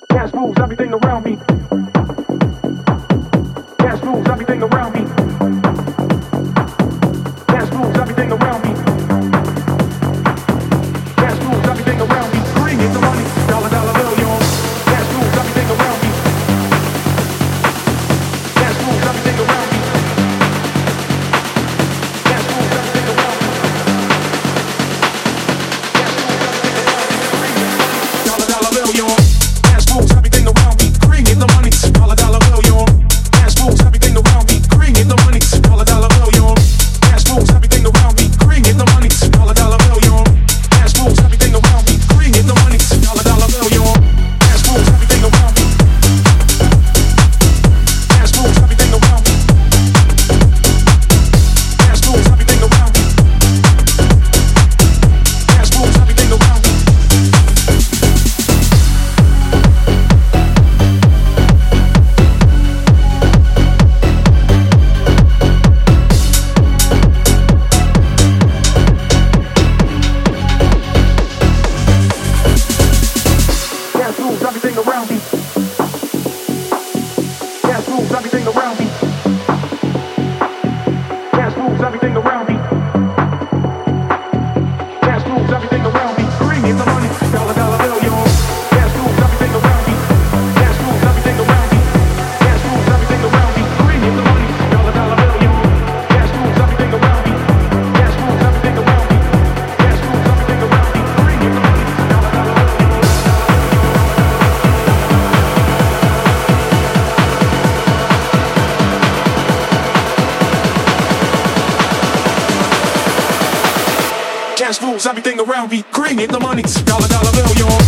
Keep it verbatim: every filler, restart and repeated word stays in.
Gas moves everything around me. Gas moves everything around me. Gas moves everything around me. Gas moves everything around me. Bring in the money, dollar dollar bill, yo. Gas moves everything around me. Gas moves everything around me. Gas moves everything around me. Gas moves everything around me. Bring in the money, dollar dollar bill, yo. Gas moves everything around me. Bring in the money, dollar dollar bill, yo. Gas moves everything around me. Bring in the money, dollar dollar bill, yo. Gas moves everything around me. Bring in the money, dollar dollar bill, yo. Gas moves everything around me. Bring in the money, dollar dollar bill, yo. Gas moves everything around me. Gas moves everything around me. Gas moves everything around me. Gas moves everything around me. Gas moves everything around me. Gas moves everything around me. Gas moves everything around me. Gas moves everything around me. Bring in the money, dollar dollar bill, yo. Gas moves everything around me. Gas moves everything around me. Gas moves everything around me. Bring in the money, dollar dollar bill, yo. Gas moves everything around me. Gas moves everything around me. Gas moves everything around me. Bring in the money, dollar dollar bill, yo. Gas moves everything around me. Bring in the money, dollar dollar bill, yo.